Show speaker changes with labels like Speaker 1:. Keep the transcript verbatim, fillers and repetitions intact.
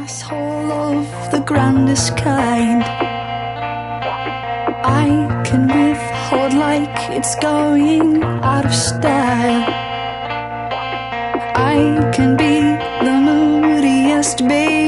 Speaker 1: asshole of the grandest kind. I can withhold like it's going out of style. I can be the moodiest baby